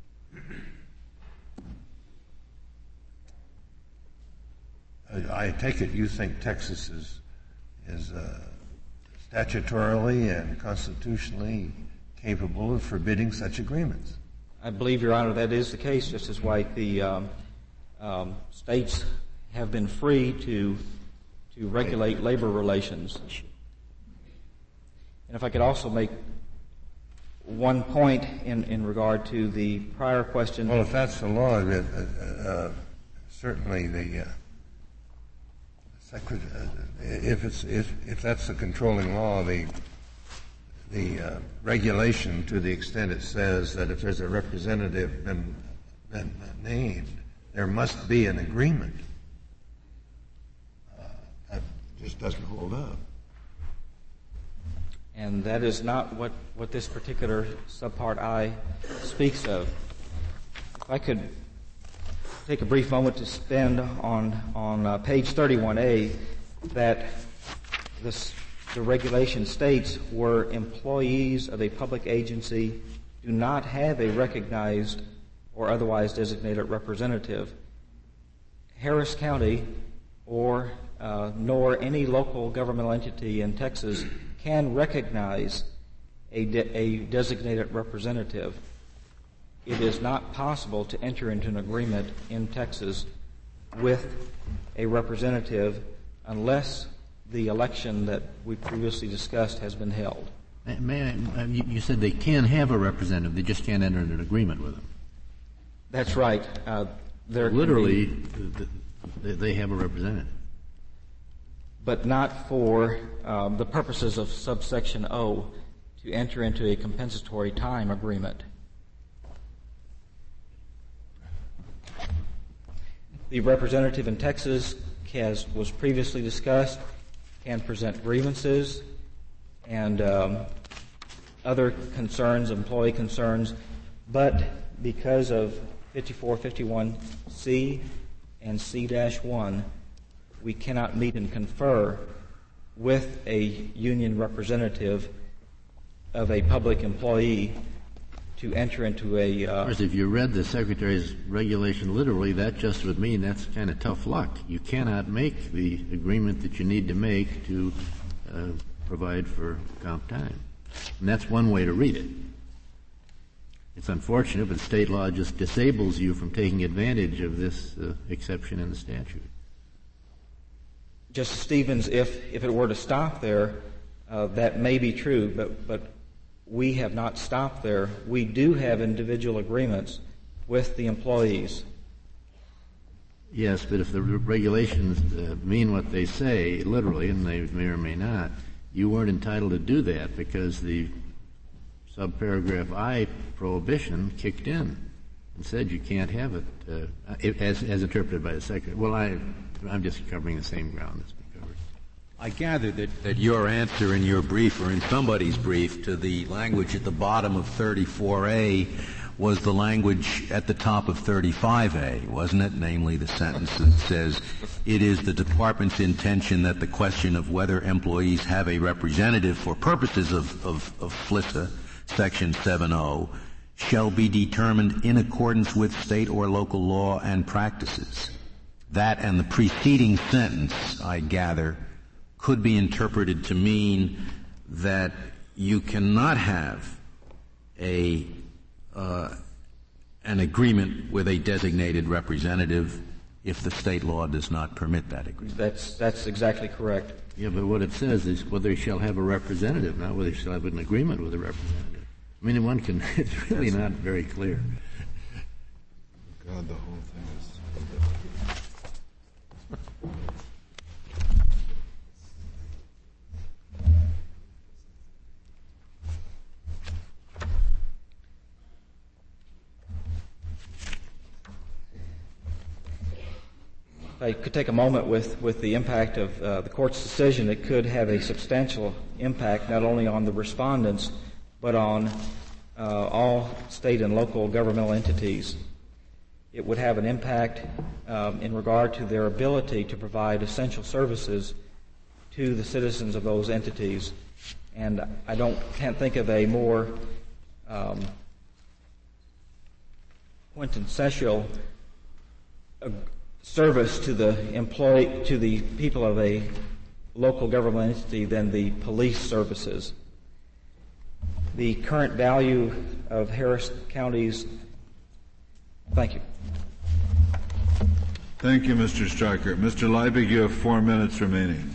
I take it you think Texas is is uh, statutorily and constitutionally capable of forbidding such agreements. I believe, Your Honor, that is the case, Justice White. The um, um, states have been free to to regulate labor relations. And if I could also make one point in, in regard to the prior question. Well, if that's the law, uh, uh, certainly the uh, secret, uh, if it's if if that's the controlling law, the the uh, regulation, to the extent it says that if there's a representative been, been named, there must be an agreement. Uh, that just doesn't hold up. And that is not what, what this particular subpart I speaks of. If I could take a brief moment to spend on on uh, page thirty-one A, that this, the regulation states where employees of a public agency do not have a recognized or otherwise designated representative, Harris County or uh, nor any local governmental entity in Texas can recognize a, de- a designated representative. It is not possible to enter into an agreement in Texas with a representative unless the election that we previously discussed has been held. May I, you said they can have a representative, they just can't enter into an agreement with them. That's right. Uh, Literally, be, they have a representative. But not for um, the purposes of subsection O, to enter into a compensatory time agreement. The representative in Texas, as was previously discussed, can present grievances and um, other concerns, employee concerns, but because of fifty-four fifty-one C and C one, we cannot meet and confer with a union representative of a public employee to enter into a... Uh, of course, if you read the Secretary's regulation literally, that just would mean that's kind of tough luck. You cannot make the agreement that you need to make to uh, provide for comp time. And that's one way to read it. It's unfortunate, but state law just disables you from taking advantage of this uh, exception in the statute. Justice Stevens, if, if it were to stop there, uh, that may be true, but, but we have not stopped there. We do have individual agreements with the employees. Yes, but if the regulations uh, mean what they say, literally, and they may or may not, you weren't entitled to do that because the subparagraph I prohibition kicked in and said you can't have it, uh, as, as interpreted by the Secretary. Well, I, I'm just covering the same ground that's been covered. I gather that, that your answer in your brief or in somebody's brief to the language at the bottom of thirty-four A was the language at the top of thirty-five A, wasn't it? Namely, the sentence that says, it is the Department's intention that the question of whether employees have a representative for purposes of, of, of FLISA, Section seven O, shall be determined in accordance with state or local law and practices. that and the preceding sentence, I gather, could be interpreted to mean that you cannot have a uh, an agreement with a designated representative if the state law does not permit that agreement. That's that's exactly correct. Yeah, but what it says is whether you shall have a representative, not whether you shall have an agreement with a representative. I mean, one can, it's really not very clear. God, the whole thing is... If I could take a moment with, with the impact of uh, the court's decision, it could have a substantial impact not only on the respondents, but on uh, all state and local governmental entities. It would have an impact um, in regard to their ability to provide essential services to the citizens of those entities. And I don't can't think of a more um, quintessential uh, service to the employee, to the people of a local government entity than the police services. The current value of Harris County's. Thank you. Thank you, Mister Stryker. Mister Liebig, you have four minutes remaining.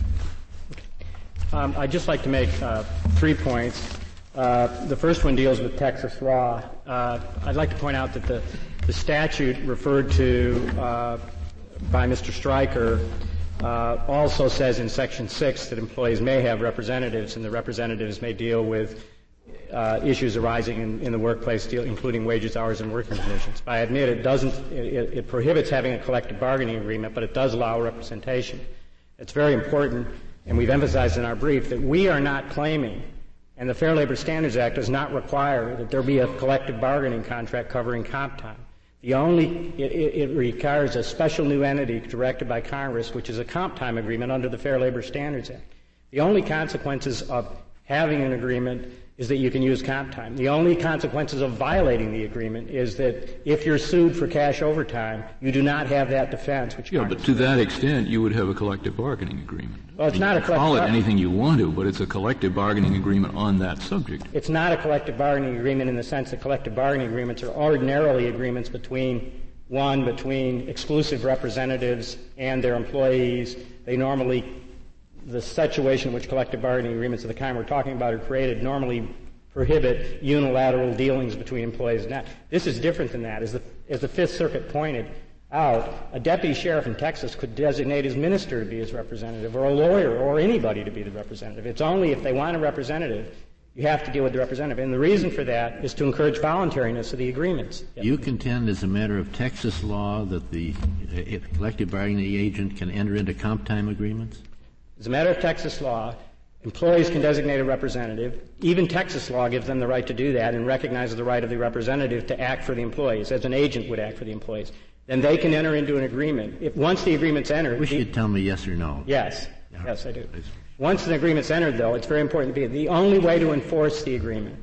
Um, I'd just like to make uh, three points. Uh, the first one deals with Texas law. Uh, I'd like to point out that the, the statute referred to uh, by Mister Stryker uh, also says in Section six that employees may have representatives, and the representatives may deal with uh, issues arising in, in the workplace, deal, including wages, hours, and working conditions. I admit it doesn't, it, it prohibits having a collective bargaining agreement, but it does allow representation. It's very important, and we've emphasized in our brief, that we are not claiming, and the Fair Labor Standards Act does not require that there be a collective bargaining contract covering comp time. The only, it, it requires a special new entity directed by Congress, which is a comp time agreement under the Fair Labor Standards Act. The only consequences of having an agreement is that you can use comp time. The only consequences of violating the agreement is that if you're sued for cash overtime, you do not have that defense. Which yeah, Congress but to that extent, you would have a collective bargaining agreement. Well, it's you not a can collective call it bar- anything you want to, but it's a collective bargaining agreement on that subject. It's not a collective bargaining agreement in the sense that collective bargaining agreements are ordinarily agreements between, one, between exclusive representatives and their employees. They normally, the situation in which collective bargaining agreements of the kind we're talking about are created normally prohibit unilateral dealings between employees and that. This is different than that. As the, as the Fifth Circuit pointed out, a deputy sheriff in Texas could designate his minister to be his representative, or a lawyer, or anybody to be the representative. It's only if they want a representative, you have to deal with the representative. And the reason for that is to encourage voluntariness of the agreements. You contend as a matter of Texas law that the uh, collective bargaining agent can enter into comp time agreements? As a matter of Texas law, employees can designate a representative. Even Texas law gives them the right to do that and recognizes the right of the representative to act for the employees, as an agent would act for the employees. Then they can enter into an agreement. If, once the agreement's entered... I wish you'd tell me yes or no. Yes. Yeah. Yes, I do. Once an agreement's entered, though, it's very important to be... The only way to enforce the agreement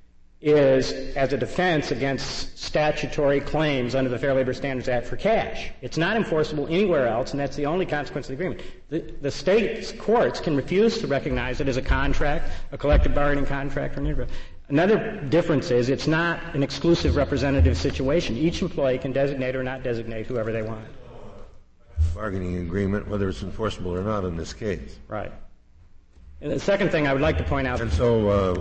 is as a defense against statutory claims under the Fair Labor Standards Act for cash. It's not enforceable anywhere else, and that's the only consequence of the agreement. The, the state courts can refuse to recognize it as a contract, a collective bargaining contract, or an agreement. Another difference is it's not an exclusive representative situation. Each employee can designate or not designate whoever they want. Bargaining agreement, whether it's enforceable or not in this case. Right. And the second thing I would like to point out... And so, uh,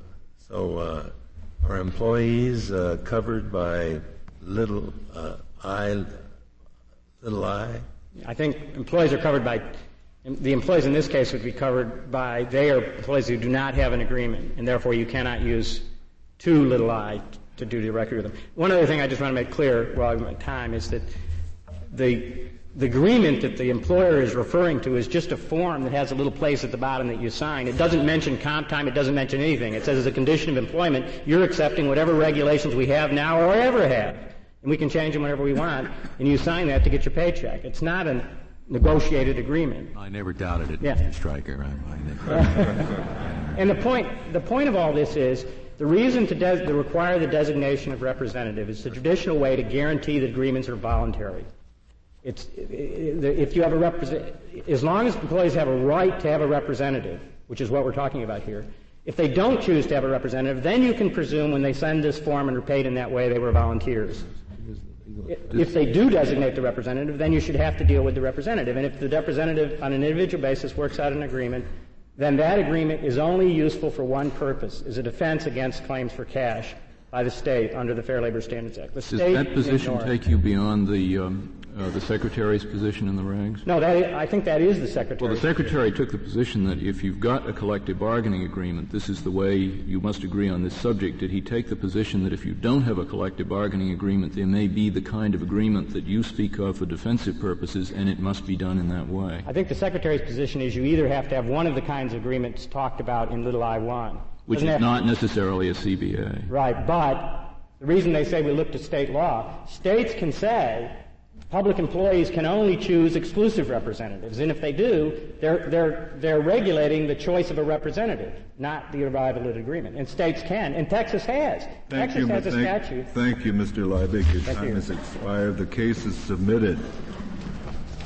so uh, are employees uh, covered by little uh, I, little I? I think employees are covered by... The employees in this case would be covered by, they are employees who do not have an agreement, and therefore you cannot use too little I to do directly with them. One other thing I just want to make clear while I'm at time is that the, the agreement that the employer is referring to is just a form that has a little place at the bottom that you sign. It doesn't mention comp time. It doesn't mention anything. It says as a condition of employment, you're accepting whatever regulations we have now or ever have, and we can change them whenever we want, and you sign that to get your paycheck. It's not a negotiated agreement. I never doubted it, Yeah. Mister Stryker. I, I never. And the point, the point of all this is the reason to, des- to require the designation of representative is the traditional way to guarantee that agreements are voluntary. It's, if you have a represent, as long as employees have a right to have a representative, which is what we're talking about here, if they don't choose to have a representative, then you can presume when they send this form and are paid in that way, they were volunteers. If they do designate the representative, then you should have to deal with the representative. And if the representative on an individual basis works out an agreement, then that agreement is only useful for one purpose, is a defense against claims for cash by the state under the Fair Labor Standards Act. The Does state that position ignore. take you beyond the um, uh, the Secretary's position in the regs? No, that is, I think that is the Secretary. Well, the Secretary took the position that if you've got a collective bargaining agreement, this is the way you must agree on this subject. Did he take the position that if you don't have a collective bargaining agreement, there may be the kind of agreement that you speak of for defensive purposes, and it must be done in that way? I think the Secretary's position is you either have to have one of the kinds of agreements talked about in little I one. Which Doesn't is have not necessarily a C B A. Right, but the reason they say we look to state law, states can say public employees can only choose exclusive representatives, and if they do, they're, they're, they're regulating the choice of a representative, not the arrival at agreement. And states can, and Texas has. Thank Texas you, has a thank, statute. Thank you, Mister Liebig. Your Thank time you. has expired. The case is submitted.